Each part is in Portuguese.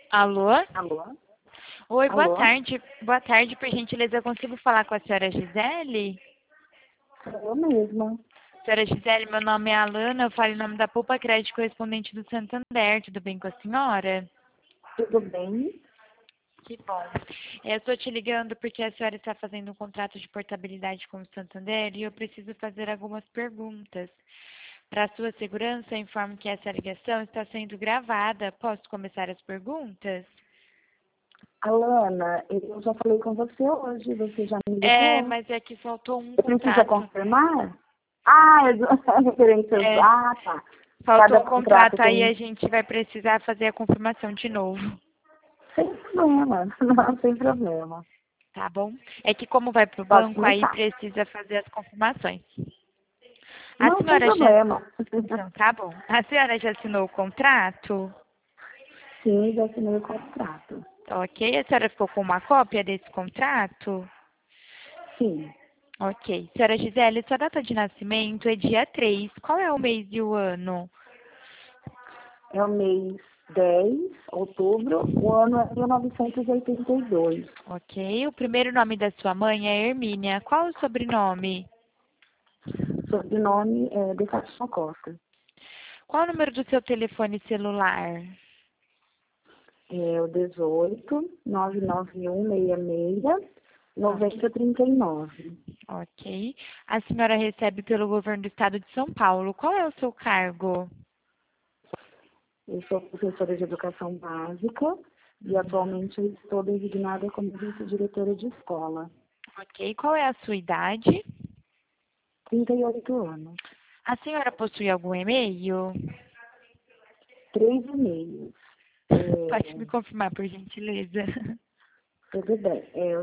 Alô? Alô? Oi, boa Alô? tarde. Boa tarde, por gentileza, eu consigo falar com a senhora Gisele? Sou eu mesma. Senhora Gisele, meu nome é Alana, eu falo em nome da Poupa Crédito correspondente do Santander, tudo bem com a senhora? Tudo bem? Que bom. Eu estou te ligando porque a senhora está fazendo um contrato de portabilidade com o Santander e eu preciso fazer algumas perguntas. Para sua segurança, eu informo que essa ligação está sendo gravada. Posso começar as perguntas? Alana, eu já falei com você hoje, você já me É, ligou? mas é que faltou um Você precisa contrato. confirmar? Ah, referências. É, Ah, tá. faltou Cada um contrato contrato aí, tem. a gente vai precisar fazer a confirmação de novo, Sem problema, não, sem problema. tá bom? É que como vai para o Pode banco, aí começar. precisa fazer as confirmações. A Não, sem senhora já... problema. Então, tá bom. A senhora já assinou o contrato? Sim, já assinei o contrato. Ok. A senhora ficou com uma cópia desse contrato? Sim, Ok. Senhora Gisele, sua data de nascimento é dia 3. Qual é o mês e o ano? é o mês 10, outubro, o ano é 1982. Ok. O primeiro nome da sua mãe é Hermínia. Qual o sobrenome? Sobrenome é De Fátima Costa. Qual o número do seu telefone celular? É o 18 99166 Ok. 9039. Ok. A senhora recebe pelo governo do estado de São Paulo. Qual é o seu cargo? Eu sou professora de educação básica e atualmente eu estou designada como vice-diretora de escola. Ok. Qual é a sua idade? 38 anos. A senhora possui algum e-mail? 3 e-mails. Pode É, me confirmar, por gentileza. tudo bem. É o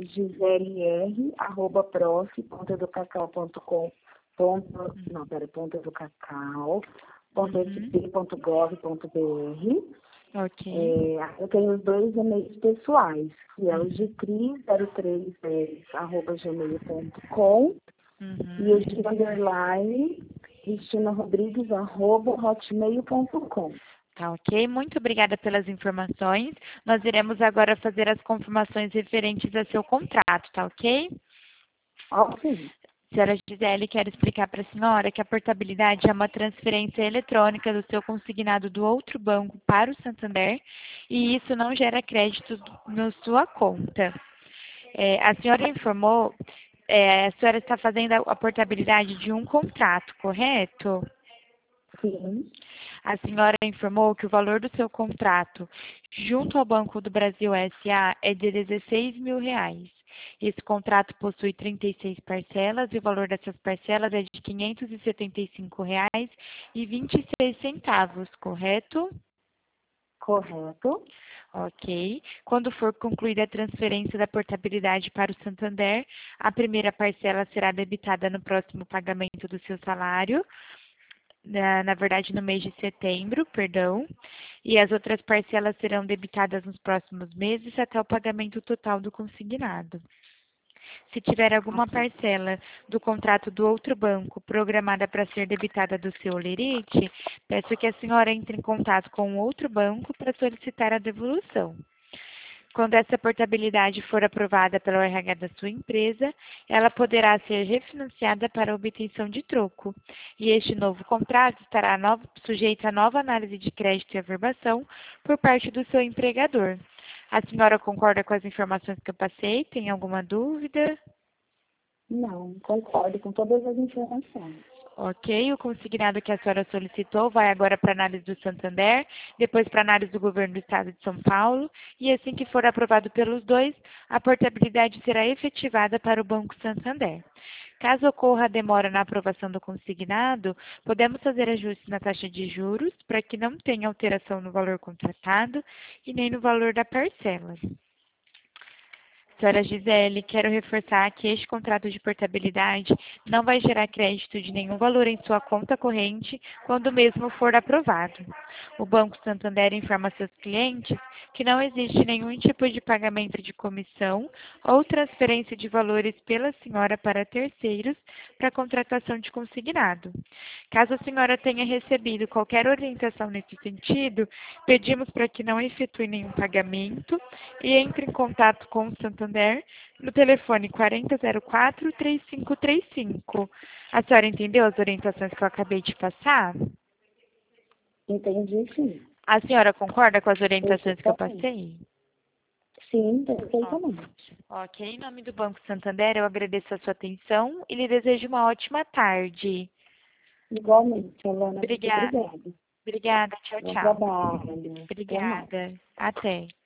giselr@prof.educacau.com. Não, pera, ponto educacau, ponto Uhum. sp, ponto gov, ponto br. Ok. Eu tenho os dois e-mails pessoais, que é o Uhum. gcris0310@gmail.com e o Uhum. @cristina rodrigues@hotmail.com. Tá ok. Muito obrigada pelas informações. Nós iremos agora fazer as confirmações referentes a seu contrato, tá ok? Ok, Senhora Gisele, quero explicar para a senhora que a portabilidade é uma transferência eletrônica do seu consignado do outro banco para o Santander e isso não gera créditos na sua conta. A senhora informou, a senhora está fazendo a portabilidade de um contrato, correto? sim, A senhora informou que o valor do seu contrato junto ao Banco do Brasil S.A. é de R$ 16.000. Esse contrato possui 36 parcelas e o valor dessas parcelas é de R$ 575,26, correto? correto. Ok. Quando for concluída a transferência da portabilidade para o Santander, a primeira parcela será debitada no próximo pagamento do seu salário, na verdade no mês de setembro, perdão, e as outras parcelas serão debitadas nos próximos meses até o pagamento total do consignado. Se tiver alguma Ok. parcela do contrato do outro banco programada para ser debitada do seu lerite, peço que a senhora entre em contato com o outro banco para solicitar a devolução. Quando essa portabilidade for aprovada pelo RH da sua empresa, ela poderá ser refinanciada para obtenção de troco. E este novo contrato estará sujeito a nova análise de crédito e averbação por parte do seu empregador. A senhora concorda com as informações que eu passei? Tem alguma dúvida? Não, concordo com todas as informações. Ok, o consignado que a senhora solicitou vai agora para análise do Santander, depois para análise do governo do estado de São Paulo, e assim que for aprovado pelos dois, a portabilidade será efetivada para o Banco Santander. Caso ocorra demora na aprovação do consignado, podemos fazer ajustes na taxa de juros para que não tenha alteração no valor contratado e nem no valor da parcela. Senhora Gisele, quero reforçar que este contrato de portabilidade não vai gerar crédito de nenhum valor em sua conta corrente quando o mesmo for aprovado. O Banco Santander informa seus clientes que não existe nenhum tipo de pagamento de comissão ou transferência de valores pela senhora para terceiros para contratação de consignado. Caso a senhora tenha recebido qualquer orientação nesse sentido, pedimos para que não efetue nenhum pagamento e entre em contato com o Santander no telefone 4004-3535. A senhora entendeu as orientações que eu acabei de passar? Entendi, sim. A senhora concorda com as orientações que eu Perfeitamente. passei? Sim, perfeitamente. Ok, em nome do Banco Santander, eu agradeço a sua atenção e lhe desejo uma ótima tarde. Igualmente, Alana. Muito Obrigada. obrigada. Obrigada. Tchau, Bom tchau. trabalho. Até mais. Obrigada. Até.